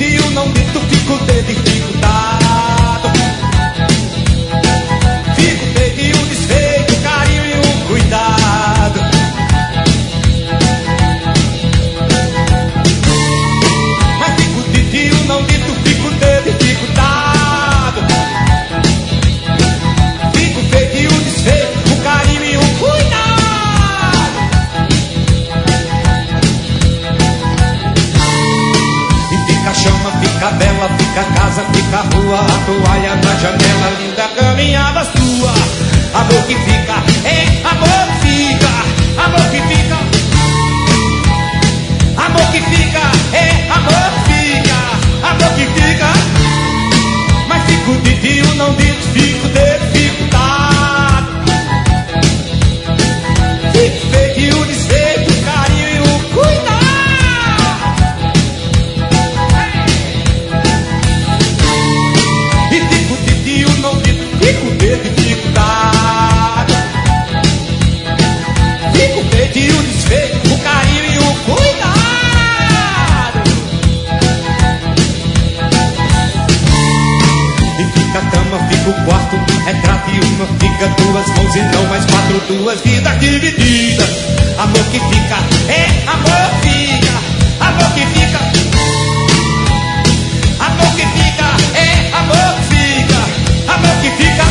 e o não dito, fico dificultado. Fico feito e o desfeito, o carinho e o cuidado. Mas fico dito e o não dito, fico dificultado. Fico feito e o desfeito, o carinho e o cuidado. Chama, fica vela, fica casa, fica rua, a toalha na janela, linda caminhada sua. Amor que fica, é amor que fica, amor que fica, amor que fica, é amor que fica, amor que fica. Mas fico de fio, não digo, fico dificultado. Fico feito e o desfeito, o carinho e o cuidado. Fico dificultado. Fico feito e o desfeito, o carinho e o cuidado. E fica a cama, fica o quarto, retrato e uma, fica duas mãos e não mais quatro, duas vidas divididas. Amor que fica, é amor que fica, amor que fica, amor que fica, é amor que fica, amor que fica.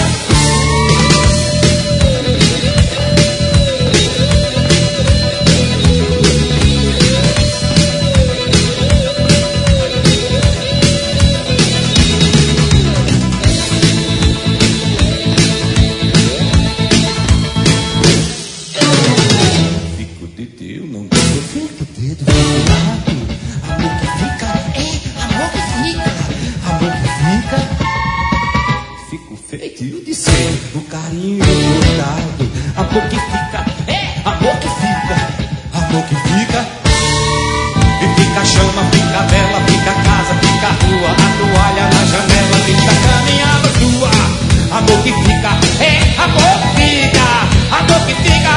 O carinho e o cuidado. Amor que fica, é amor que fica, amor que fica. E fica chama, fica vela, fica casa, fica rua, a toalha na janela, fica caminhada sua. Amor que fica, é amor que fica, amor que fica,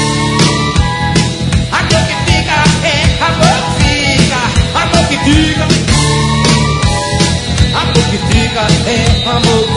amor que fica, é amor que fica, amor que fica, amor que fica, é amor que fica.